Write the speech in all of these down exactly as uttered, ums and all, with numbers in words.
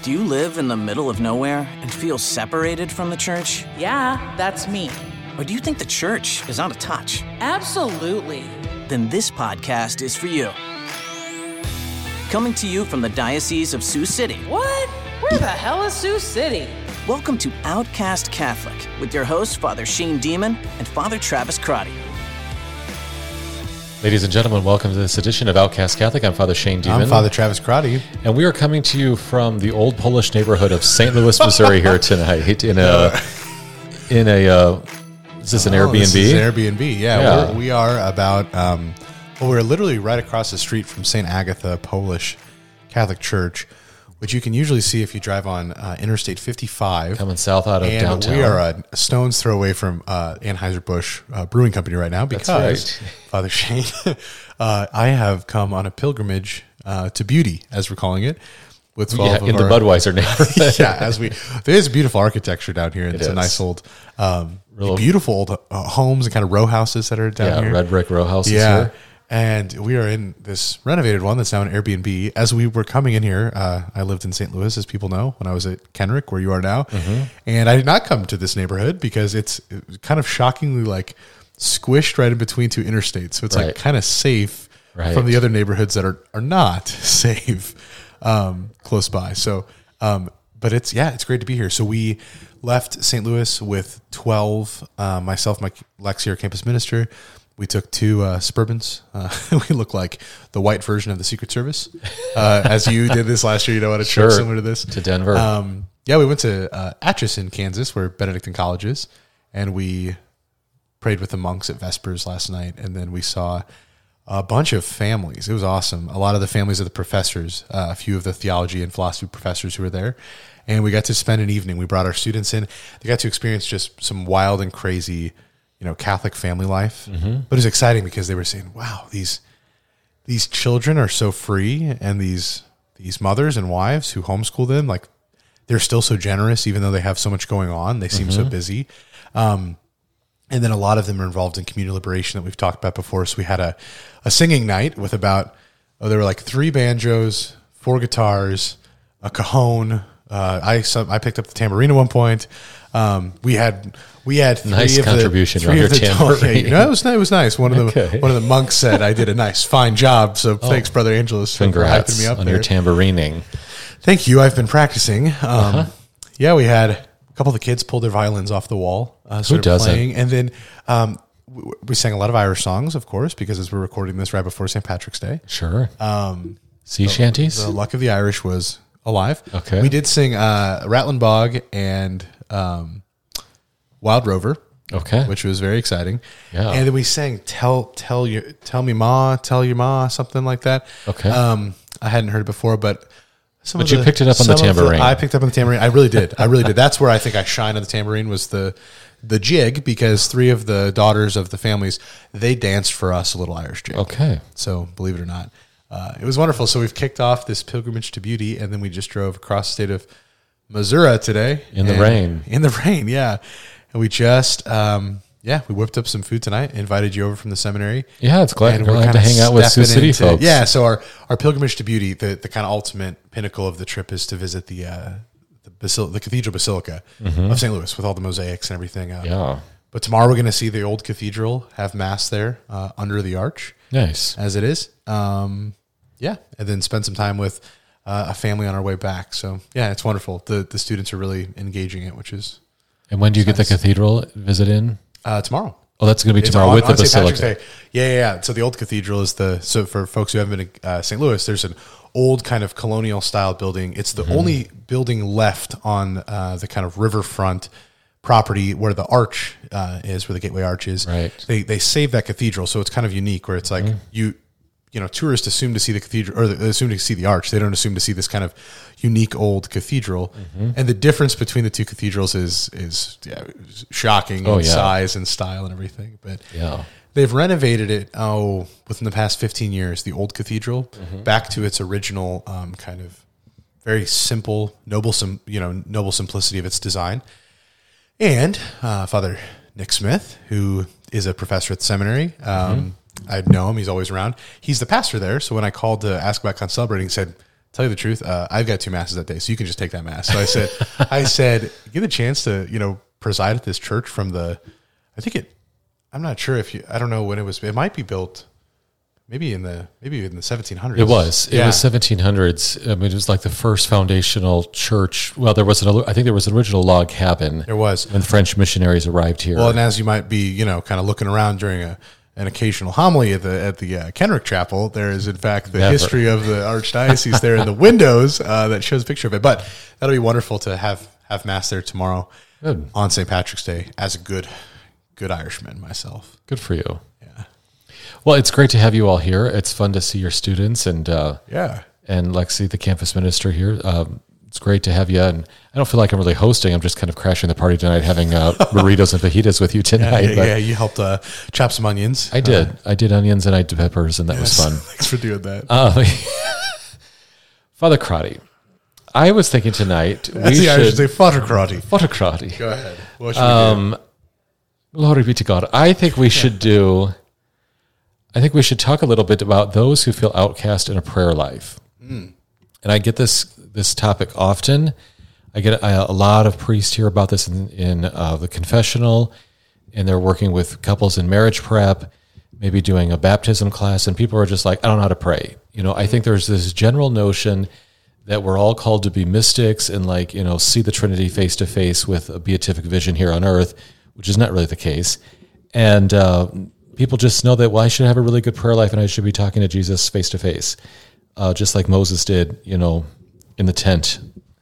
Do you live in the middle of nowhere and feel separated from the church? Yeah, that's me. Or do you think the church is out of touch? Absolutely. Then this podcast is for you. Coming to you from the Diocese of Sioux City. What? Where the hell is Sioux City? Welcome to Outcast Catholic with your hosts, Father Shane Demon and Father Travis Crotty. Ladies and gentlemen, welcome to this edition of Outcast Catholic. I'm Father Shane Demon. I'm Father Travis Crotty. And we are coming to you from the old Polish neighborhood of Saint Louis, Missouri here tonight in a, in a, uh, is this an oh, Airbnb? This is Airbnb, yeah. yeah. We're, we are about, um, well, we're literally right across the street from Saint Agatha Polish Catholic Church, which you can usually see if you drive on uh, Interstate fifty-five. Coming south out of and downtown. We are a stone's throw away from uh, Anheuser-Busch uh, Brewing Company right now because, That's right. Father Shane, uh, I have come on a pilgrimage uh, to beauty, as we're calling it, with twelve yeah, of in our, the Budweiser neighborhood. yeah, as we there is beautiful architecture down here. And It it's is. a nice old, um, Real- beautiful old uh, homes and kind of row houses that are down yeah, here. red brick row houses Yeah. here. And we are in this renovated one that's now an Airbnb. As we were coming in here, uh, I lived in Saint Louis, as people know, when I was at Kenrick, where you are now. Mm-hmm. And I did not come to this neighborhood because it's kind of shockingly like squished right in between two interstates. So it's Right. like kind of safe Right. from the other neighborhoods that are, are not safe um, close by. So, um, but it's, yeah, it's great to be here. So we left Saint Louis with twelve, uh, myself, my Lexi, our campus minister. We took two uh, Suburbans. Uh, we look like the white version of the Secret Service. Uh, as you did this last year, you know what? It's Sure. similar to this. To Denver. Um, yeah, we went to uh, Atchison, Kansas, where Benedictine College is. And we prayed with the monks at Vespers last night. And then we saw a bunch of families. It was awesome. A lot of the families of the professors, uh, a few of the theology and philosophy professors who were there. And we got to spend an evening. We brought our students in. They got to experience just some wild and crazy, you know, Catholic family life. Mm-hmm. But it was exciting because they were saying, wow, these these children are so free, and these these mothers and wives who homeschool them, like, they're still so generous, even though they have so much going on. They seem mm-hmm. so busy. Um, and then a lot of them are involved in community liberation that we've talked about before. So we had a, a singing night with about, oh, there were like three banjos, four guitars, a cajon. Uh, I some, I picked up the tambourine at one point. Um, we had we had three Nice of contribution the, three on of your the tambourine. You know, it was it was nice. One of the Okay. one of the monks said I did a nice fine job. So Oh. thanks, Brother Angelus, for hyping Congrats me up on there. your tamborining. Thank you. I've been practicing. Um, Uh-huh. Yeah, we had a couple of the kids pull their violins off the wall. Uh, started doesn't? Playing, and then um, we, we sang a lot of Irish songs, of course, because as we're recording this right before Saint Patrick's Day. Sure. Um, Sea shanties? the luck of the Irish was alive. Okay. We did sing uh, Rattling Bog and um, Wild Rover, Okay. which was very exciting. Yeah. And then we sang "Tell Tell Your Tell Me Ma, Tell Your Ma," something like that. Okay. Um, I hadn't heard it before, but some But of you the- picked it up on the some of tambourine. I picked up on the tambourine. I really did. I really did. That's where I think I shine on the tambourine was the the jig, because three of the daughters of the families, they danced for us a little Irish jig. Okay. So believe it or not, uh, it was wonderful. So we've kicked off this pilgrimage to beauty, and then we just drove across the state of Missouri today. In the And- rain. In the rain, yeah. And we just, um, yeah, we whipped up some food tonight, invited you over from the seminary. Yeah, it's glad, And we're glad to kinda hang out with Sioux stepping City into- folks. Yeah, so our, our pilgrimage to beauty, the, the kind of ultimate pinnacle of the trip is to visit the uh, the, basil- the Cathedral Basilica of Saint Louis with all the mosaics and everything. Uh, Yeah. But tomorrow we're going to see the old cathedral have mass there uh, under the arch, Nice. as it is. Um, yeah, and then spend some time with uh, a family on our way back. So yeah, it's wonderful. The the students are really engaging it, which is And when do you get the cathedral visit in? uh, tomorrow. Oh, that's going to be It's tomorrow on- with the on Saint Patrick's basilica. Day. Yeah, yeah, yeah. So the old cathedral is the, so for folks who haven't been to uh, Saint Louis, there's an old kind of colonial style building. It's the Mm-hmm. only building left on uh, the kind of riverfront property where the arch uh, is, where the Gateway Arch is. Right. They they saved that cathedral, so it's kind of unique where it's like Mm-hmm. you, you know, tourists assume to see the cathedral, or they assume to see the arch. They don't assume to see this kind of unique old cathedral. Mm-hmm. And the difference between the two cathedrals is is yeah, shocking Oh, in yeah. size and style and everything. But Yeah. they've renovated it, oh, within the past fifteen years, the old cathedral, Mm-hmm. back to its original um, kind of very simple, noble, sim, you know, noble simplicity of its design. And uh, Father Nick Smith, who is a professor at the seminary, um, Mm-hmm. I know him. He's always around. He's the pastor there. So when I called to ask about concelebrating, he said, tell you the truth, uh, I've got two masses that day, so you can just take that mass. So I said, I said, get a chance to, you know, preside at this church from the, I think it, I'm not sure if you, I don't know when it was, it might be built maybe in the, maybe in the seventeen hundreds. It was, it yeah. was seventeen hundreds. I mean, it was like the first foundational church. Well, there was an, I think there was an original log cabin. There was. When French missionaries arrived here. Well, and as you might be, you know, kind of looking around during a, an occasional homily at the at the uh, Kenrick Chapel, there is in fact the Never. history of the archdiocese there in the windows uh, that shows a picture of it. But that'll be wonderful to have have mass there tomorrow Good. on Saint Patrick's Day as a good good Irishman myself. Good for you. Yeah, Well, it's great to have you all here. It's fun to see your students and uh, yeah, and Lexi, the campus minister here. Um, it's great to have you. And I don't feel like I'm really hosting. I'm just kind of crashing the party tonight, having uh, burritos and fajitas with you yeah, tonight. yeah, but yeah. You helped uh, chop some onions. I did. Uh, I did onions and I did peppers, and that was fun. Thanks for doing that. Uh, Father Crotty, I was thinking tonight we That's the Irish should say Father Crotty. Father Crotty. Go ahead. What should Um, glory be to God. I think we should do. I think we should talk a little bit about those who feel outcast in a prayer life. Mm. And I get this this topic often. I get a, a lot of priests hear about this in, in uh, the confessional, and they're working with couples in marriage prep, maybe doing a baptism class, and people are just like, I don't know how to pray. You know, I think there's this general notion that we're all called to be mystics and like, you know, see the Trinity face to face with a beatific vision here on earth, which is not really the case. And uh, people just know that, well, I should have a really good prayer life and I should be talking to Jesus face to face, uh, just like Moses did, you know, in the tent.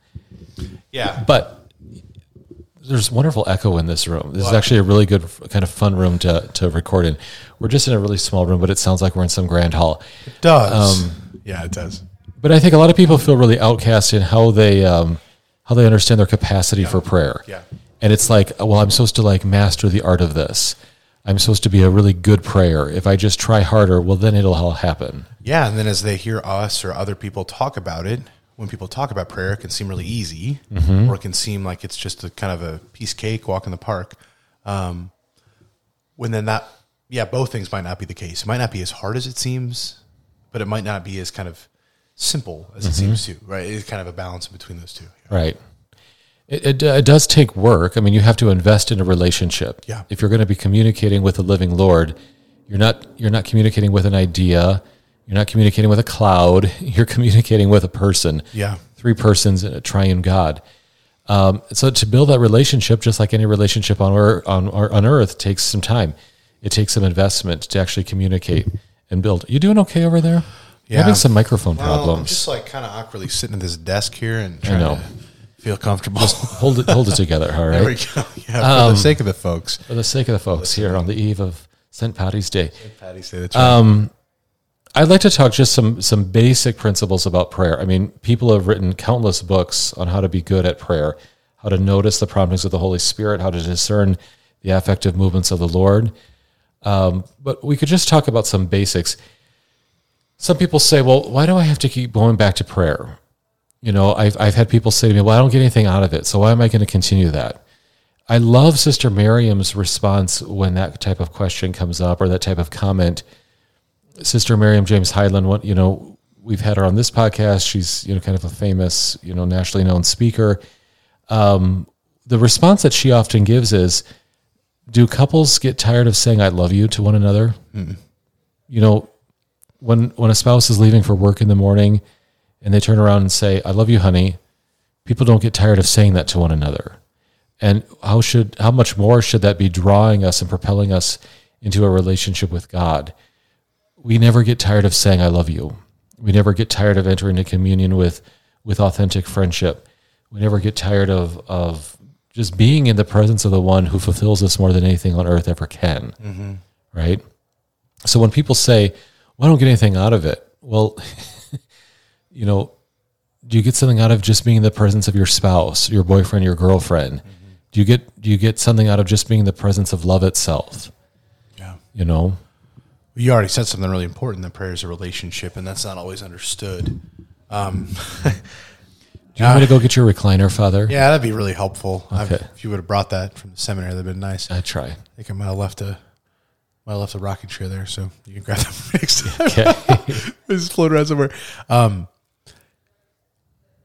Yeah. But there's wonderful echo in this room. This Wow. is actually a really good, kind of fun room to, to record in. We're just in a really small room, but it sounds like we're in some grand hall. It does. Um, yeah, it does. But I think a lot of people feel really outcast in how they um, how they understand their capacity for prayer. Yeah. And it's like, well, I'm supposed to like master the art of this. I'm supposed to be a really good prayer. If I just try harder, well, then it'll all happen. Yeah, and then as they hear us or other people talk about it, when people talk about prayer, it can seem really easy, Mm-hmm. or it can seem like it's just a kind of a piece of cake, walk in the park. Um, when then that, yeah, both things might not be the case. It might not be as hard as it seems, but it might not be as kind of simple as it Mm-hmm. seems to, right? It's kind of a balance in between those two. Right. It, it, it does take work. I mean, you have to invest in a relationship. Yeah. If you're going to be communicating with the living Lord, you're not you're not communicating with an idea. You're not communicating with a cloud. You're communicating with a person. Yeah. Three persons in a triune God. Um, so to build that relationship, just like any relationship on earth, on on earth, takes some time. It takes some investment to actually communicate and build. You doing okay over there? Yeah. You're having some microphone Well, I'm problems. just like kind of awkwardly sitting at this desk here and I trying know. to feel comfortable. hold it, hold it together. All There we right. go. Yeah, for the sake of the folks. For the sake of the folks here on the eve of Saint Patty's Day. Patty say that's right. Um, I'd like to talk just some some basic principles about prayer. I mean, people have written countless books on how to be good at prayer, how to notice the promptings of the Holy Spirit, how to discern the affective movements of the Lord. Um, but we could just talk about some basics. Some people say, well, why do I have to keep going back to prayer? You know, I've I've had people say to me, well, I don't get anything out of it, so why am I going to continue that? I love Sister Miriam's response when that type of question comes up or that type of comment. Sister Miriam James Highland, what you know, we've had her on this podcast. She's you know kind of a famous, you know, nationally known speaker. Um, the response that she often gives is, "Do couples get tired of saying 'I love you' to one another?" Mm. You know, when when a spouse is leaving for work in the morning, and they turn around and say, "I love you, honey," people don't get tired of saying that to one another. And how should how much more should that be drawing us and propelling us into a relationship with God? We never get tired of saying, "I love you." We never get tired of entering into communion with, with authentic friendship. We never get tired of, of just being in the presence of the one who fulfills us more than anything on earth ever can. Mm-hmm. Right? So when people say, well, I don't get anything out of it. Well, you know, do you get something out of just being in the presence of your spouse, your boyfriend, your girlfriend? Mm-hmm. Do you get, do you get something out of just being in the presence of love itself? Yeah. You know? You already said something really important, that prayer is a relationship, and that's not always understood. Um, Do you want me to go get your recliner, Father? yeah, that'd be really helpful. Okay. I've, if you would have brought that from the seminary, that'd been nice. I I try. think I might have left a might have left a rocking chair there, so you can grab that next time. Okay. It's floating around somewhere. Um,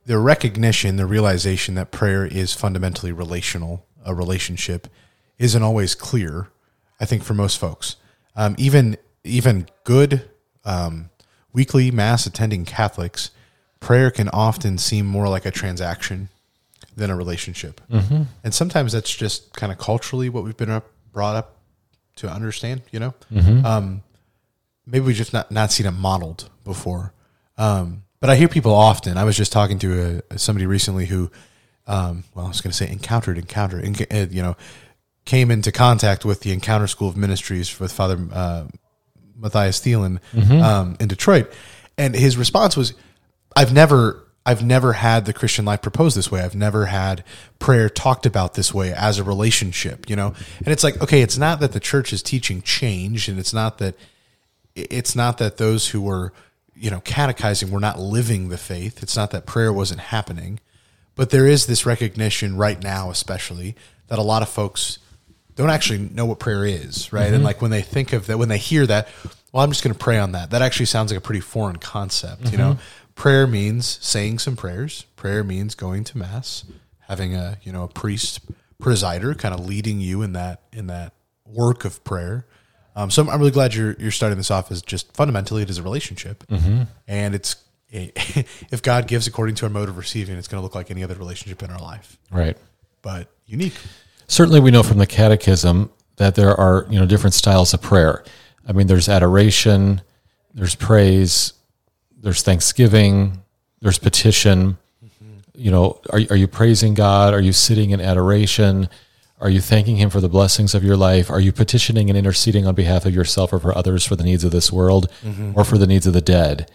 the recognition, the realization that prayer is fundamentally relational, a relationship, isn't always clear, I think, for most folks. Um, even even good um, weekly Mass attending Catholics, prayer can often seem more like a transaction than a relationship. Mm-hmm. And sometimes that's just kind of culturally what we've been up, brought up to understand, you know? Mm-hmm. Um, maybe we've just not, not seen it modeled before. Um, but I hear people often. I was just talking to a, somebody recently who, um, well, I was going to say encountered, encountered, enc- you know, came into contact with the Encounter School of Ministries with Father uh, Matthias Thielen mm-hmm. um, in Detroit. And his response was, I've never... I've never had the Christian life proposed this way. I've never had prayer talked about this way as a relationship, you know? And it's like, okay, it's not that the church is teaching change, and it's not that it's not that those who were, you know, catechizing were not living the faith. It's not that prayer wasn't happening. But there is this recognition right now, especially, that a lot of folks don't actually know what prayer is, right? Mm-hmm. And like when they think of that, when they hear that, well, I'm just going to pray on that. That actually sounds like a pretty foreign concept, mm-hmm. you know? Prayer means saying some prayers. Prayer means going to Mass, having a, you know, a priest presider kind of leading you in that in that work of prayer. Um, so I'm, I'm really glad you're you're starting this off as just fundamentally it is a relationship, mm-hmm. and it's a, if God gives according to our mode of receiving, it's going to look like any other relationship in our life, right? But unique. Certainly, we know from the Catechism that there are, you know, different styles of prayer. I mean, there's adoration, there's praise. There's thanksgiving, there's petition. Mm-hmm. You know, are, are you praising God? Are you sitting in adoration? Are you thanking him for the blessings of your life? Are you petitioning and interceding on behalf of yourself or for others for the needs of this world mm-hmm. or for the needs of the dead?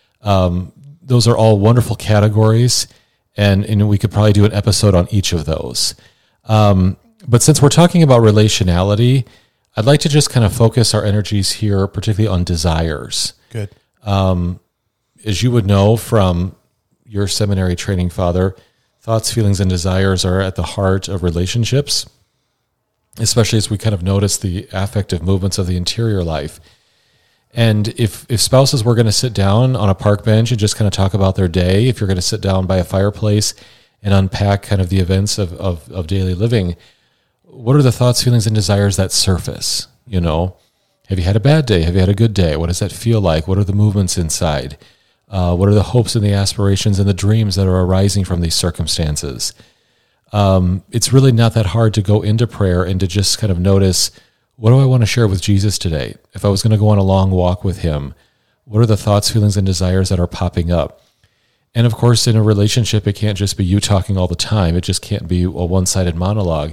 Um, those are all wonderful categories, and, and we could probably do an episode on each of those. Um, but since we're talking about relationality, I'd like to just kind of focus our energies here, particularly on desires. Good. Um, As you would know from your seminary training, Father, thoughts, feelings, and desires are at the heart of relationships, especially as we kind of notice the affective movements of the interior life. And if, if spouses were going to sit down on a park bench and just kind of talk about their day, if you're going to sit down by a fireplace and unpack kind of the events of, of, of daily living, what are the thoughts, feelings, and desires that surface? You know, have you had a bad day? Have you had a good day? What does that feel like? What are the movements inside? Uh, what are the hopes and the aspirations and the dreams that are arising from these circumstances? Um, it's really not that hard to go into prayer and to just kind of notice, what do I want to share with Jesus today? If I was going to go on a long walk with him, what are the thoughts, feelings, and desires that are popping up? And of course, in a relationship, it can't just be you talking all the time. It just can't be a one-sided monologue.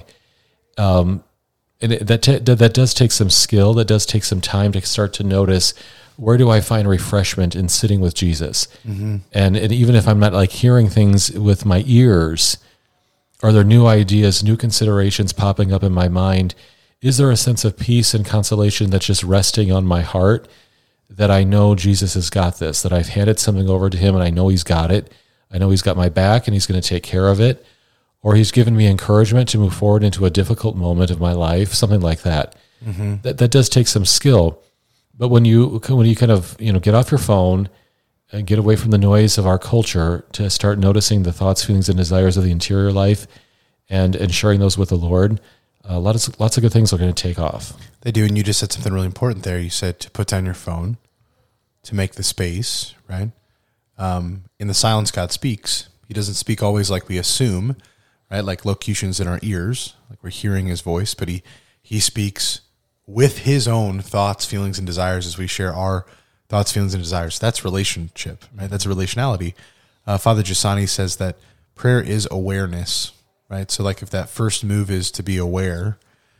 Um, and it, that, t- that does take some skill. That does take some time to start to notice, where do I find refreshment in sitting with Jesus? Mm-hmm. And, and even if I'm not like hearing things with my ears, are there new ideas, new considerations popping up in my mind? Is there a sense of peace and consolation that's just resting on my heart, that I know Jesus has got this, that I've handed something over to him and I know he's got it. I know he's got my back and he's going to take care of it. Or he's given me encouragement to move forward into a difficult moment of my life, something like that. Mm-hmm. That that does take some skill. But when you when you kind of, you know, get off your phone and get away from the noise of our culture to start noticing the thoughts, feelings, and desires of the interior life, and, and sharing those with the Lord, uh, lots of, lots of good things are going to take off. They do, and you just said something really important there. You said to put down your phone, to make the space, right? Um, in the silence, God speaks. He doesn't speak always like we assume, right? Like locutions in our ears, like we're hearing his voice, but he he speaks with his own thoughts, feelings, and desires as we share our thoughts, feelings, and desires. That's relationship, right? That's a relationality. Uh, Father Giussani says that prayer is awareness, right? So like if that first move is to be aware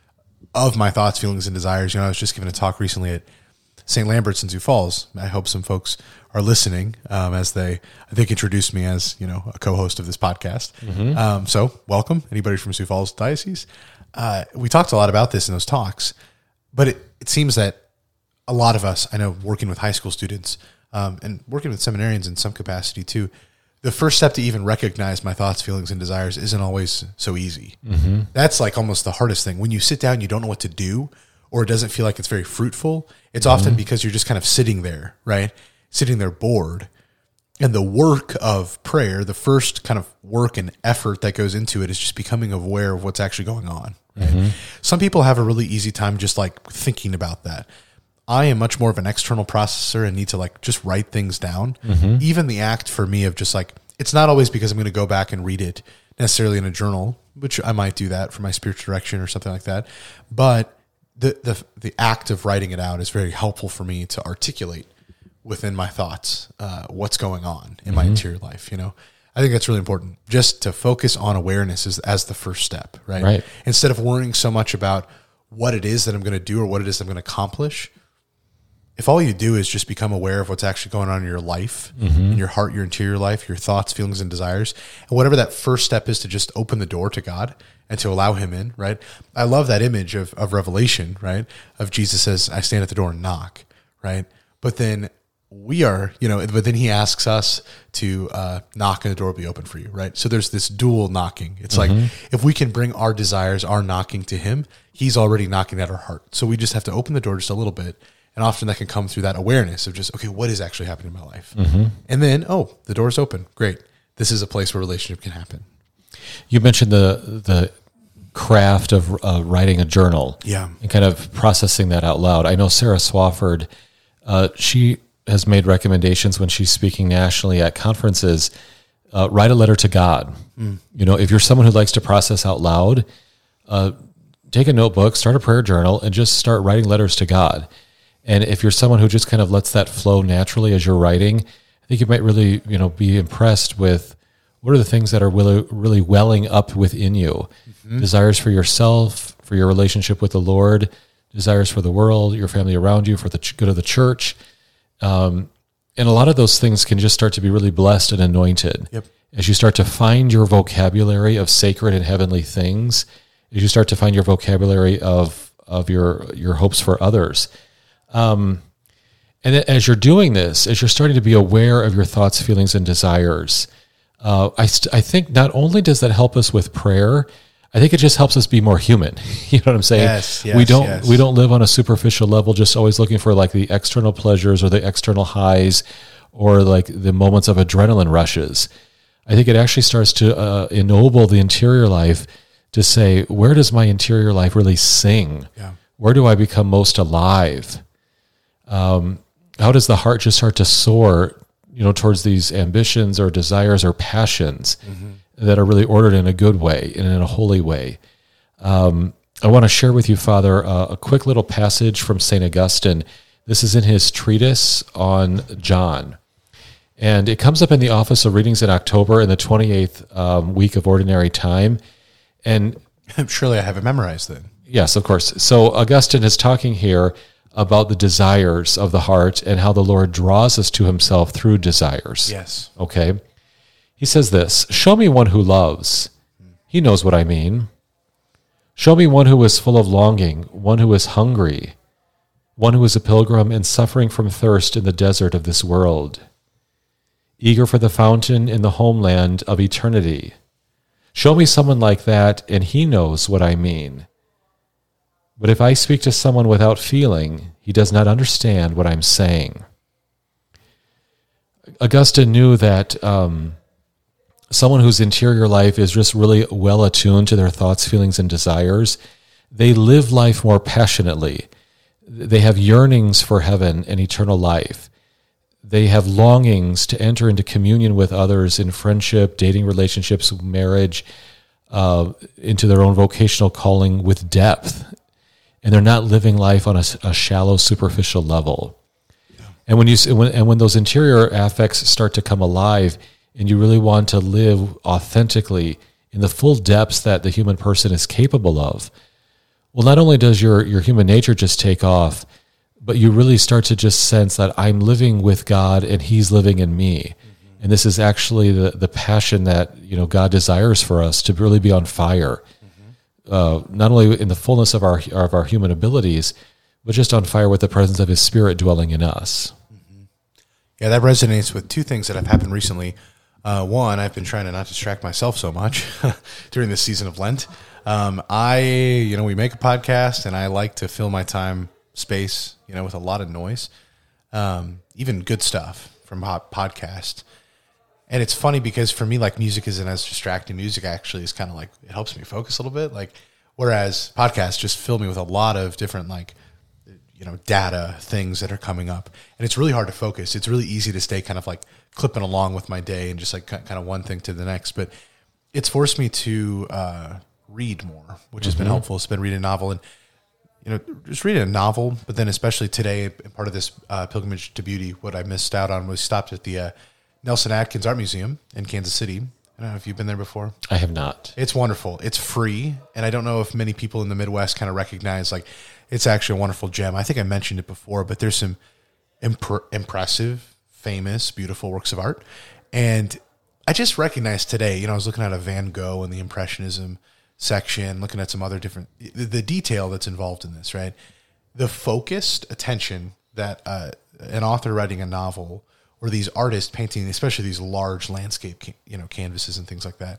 of my thoughts, feelings, and desires, you know, I was just giving a talk recently at Saint Lambert's in Sioux Falls. I hope some folks are listening um, as they, I think, introduced me as, you know, a co-host of this podcast. Mm-hmm. Um, so welcome, anybody from Sioux Falls Diocese. Uh, we talked a lot about this in those talks. But it, it seems that a lot of us, I know working with high school students um, and working with seminarians in some capacity too, the first step to even recognize my thoughts, feelings, and desires isn't always so easy. Mm-hmm. That's like almost the hardest thing. When you sit down, you don't know what to do, or it doesn't feel like it's very fruitful. It's mm-hmm. often because you're just kind of sitting there, right? Sitting there bored. and the work of prayer, the first kind of work and effort that goes into it is just becoming aware of what's actually going on. Right? Mm-hmm. Some people have a really easy time just like thinking about that. I am much more of an external processor and need to like just write things down. Mm-hmm. Even the act for me of just like, it's not always because I'm going to go back and read it necessarily in a journal, which I might do that for my spiritual direction or something like that. But the, the, the act of writing it out is very helpful for me to articulate within my thoughts, uh, what's going on in mm-hmm. my interior life. You know, I think that's really important, just to focus on awareness as, as the first step, right? Right. Instead of worrying so much about what it is that I'm going to do or what it is I'm going to accomplish. If all you do is just become aware of what's actually going on in your life, mm-hmm. in your heart, your interior life, your thoughts, feelings, and desires, and whatever that first step is to just open the door to God and to allow him in, right? I love that image of, of Revelation, right? Of Jesus says, I stand at the door and knock, right? But then we are, you know, but then he asks us to uh, knock and the door will be open for you, right? So there's this dual knocking. It's mm-hmm. like if we can bring our desires, our knocking to him, he's already knocking at our heart. So we just have to open the door just a little bit. And often that can come through that awareness of just, okay, what is actually happening in my life? Mm-hmm. And then, oh, the door's open. Great. This is a place where relationship can happen. You mentioned the the craft of uh, writing a journal, yeah, and kind of processing that out loud. I know Sarah Swafford, uh, she has made recommendations when she's speaking nationally at conferences. Uh, write a letter to God. Mm. You know, if you're someone who likes to process out loud, uh, take a notebook, start a prayer journal, and just start writing letters to God. And if you're someone who just kind of lets that flow naturally as you're writing, I think you might really, you know, be impressed with what are the things that are really, really welling up within you. Mm-hmm. Desires for yourself, for your relationship with the Lord, desires for the world, your family around you, for the good of the church. Um, and a lot of those things can just start to be really blessed and anointed. Yep. As you start to find your vocabulary of sacred and heavenly things, as you start to find your vocabulary of of your your hopes for others. Um, and as you're doing this, as you're starting to be aware of your thoughts, feelings, and desires, uh, I, st- I think not only does that help us with prayer, I think it just helps us be more human. You know what I'm saying? Yes, yes, we don't yes. we don't live on a superficial level, just always looking for like the external pleasures or the external highs or like the moments of adrenaline rushes. I think it actually starts to uh, ennoble the interior life to say, where does my interior life really sing? Yeah. Where do I become most alive? Um, how does the heart just start to soar, you know, towards these ambitions or desires or passions mm-hmm. that are really ordered in a good way and in a holy way? Um, I want to share with you, Father, uh, a quick little passage from Saint Augustine. This is in his treatise on John. And it comes up in the Office of Readings in October in the twenty-eighth um, week of Ordinary Time. And surely I have it memorized then. Yes, of course. So Augustine is talking here about the desires of the heart and how the Lord draws us to himself through desires. Yes. Okay. He says this, show me one who loves. He knows what I mean. Show me one who is full of longing, one who is hungry, one who is a pilgrim and suffering from thirst in the desert of this world, eager for the fountain in the homeland of eternity. Show me someone like that, and he knows what I mean. But if I speak to someone without feeling, he does not understand what I'm saying. Augustine knew that um, someone whose interior life is just really well attuned to their thoughts, feelings, and desires, they live life more passionately. They have yearnings for heaven and eternal life. They have longings to enter into communion with others in friendship, dating relationships, marriage, uh, into their own vocational calling with depth. And they're not living life on a, a shallow, superficial level. Yeah. And when you when, and when those interior affects start to come alive, and you really want to live authentically in the full depths that the human person is capable of, well, not only does your your human nature just take off, but you really start to just sense that I'm living with God and He's living in me. Mm-hmm. And this is actually the the passion that, you know, God desires for us to really be on fire. Uh, not only in the fullness of our of our human abilities, but just on fire with the presence of His Spirit dwelling in us. Mm-hmm. Yeah, that resonates with two things that have happened recently. Uh, one, I've been trying to not distract myself so much during this season of Lent. Um, I, you know, we make a podcast, and I like to fill my time space, you know, with a lot of noise, um, even good stuff from hot podcast. And it's funny because for me, like music isn't as distracting. Music actually is kind of like, it helps me focus a little bit. Like, whereas podcasts just fill me with a lot of different, like, you know, data things that are coming up. And it's really hard to focus. It's really easy to stay kind of like clipping along with my day and just like kind of one thing to the next. But it's forced me to uh, read more, which has mm-hmm. been helpful. It's been reading a novel and, you know, just reading a novel. But then especially today, part of this uh, pilgrimage to beauty, what I missed out on was stopped at the uh, Nelson Atkins Art Museum in Kansas City. I don't know if you've been there before. I have not. It's wonderful. It's free. And I don't know if many people in the Midwest kind of recognize, like, it's actually a wonderful gem. I think I mentioned it before, but there's some imp- impressive, famous, beautiful works of art. And I just recognized today, you know, I was looking at a Van Gogh in the Impressionism section, looking at some other different, the, the detail that's involved in this, right? The focused attention that uh, an author writing a novel or these artists painting, especially these large landscape, you know, canvases and things like that,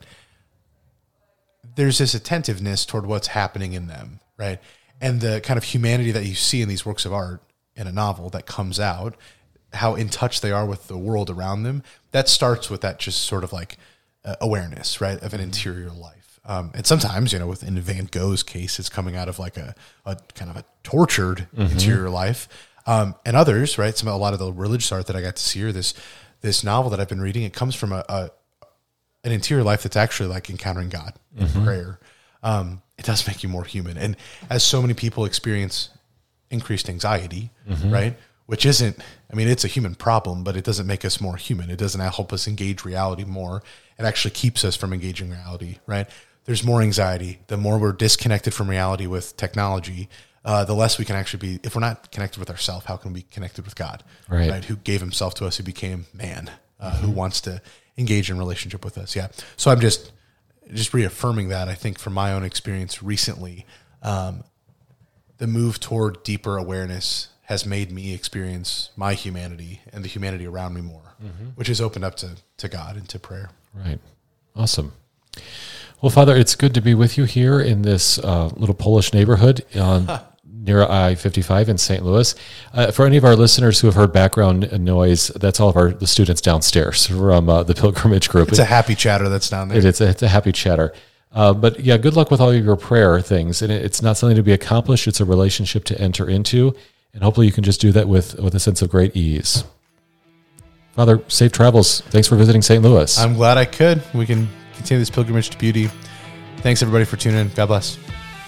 there's this attentiveness toward what's happening in them, right? And the kind of humanity that you see in these works of art in a novel that comes out, how in touch they are with the world around them, that starts with that just sort of like uh, awareness, right, of an interior life. Um, and sometimes, you know, within Van Gogh's case, it's coming out of like a, a kind of a tortured mm-hmm. interior life. Um, and others, right, some a lot of the religious art that I got to see, or this this novel that I've been reading, it comes from a, a an interior life that's actually like encountering God in mm-hmm. prayer. Um, it does make you more human. And as so many people experience increased anxiety, mm-hmm. right, which isn't, I mean, it's a human problem, but it doesn't make us more human. It doesn't help us engage reality more. It actually keeps us from engaging reality, right? There's more anxiety. The more we're disconnected from reality with technology, uh, the less we can actually be, if we're not connected with ourselves, how can we be connected with God, right? right? Who gave himself to us, who became man, uh, mm-hmm. who wants to engage in relationship with us. Yeah. So I'm just, just reaffirming that. I think from my own experience recently, um, the move toward deeper awareness has made me experience my humanity and the humanity around me more, mm-hmm. which has opened up to, to God and to prayer. Right. Awesome. Well, Father, it's good to be with you here in this uh, little Polish neighborhood on near I fifty-five in Saint Louis. Uh, for any of our listeners who have heard background noise, that's all of our the students downstairs from uh, the pilgrimage group. It's a happy chatter that's down there. It, it's, a, it's a happy chatter. Uh, but yeah, good luck with all of your prayer things. And it, it's not something to be accomplished. It's a relationship to enter into. And hopefully you can just do that with, with a sense of great ease. Father, safe travels. Thanks for visiting Saint Louis. I'm glad I could. We can continue this pilgrimage to beauty. Thanks, everybody, for tuning in. God bless.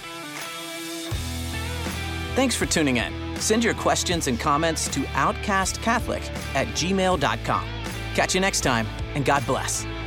Thanks for tuning in. Send your questions and comments to outcast catholic at gmail dot com. Catch you next time, and God bless.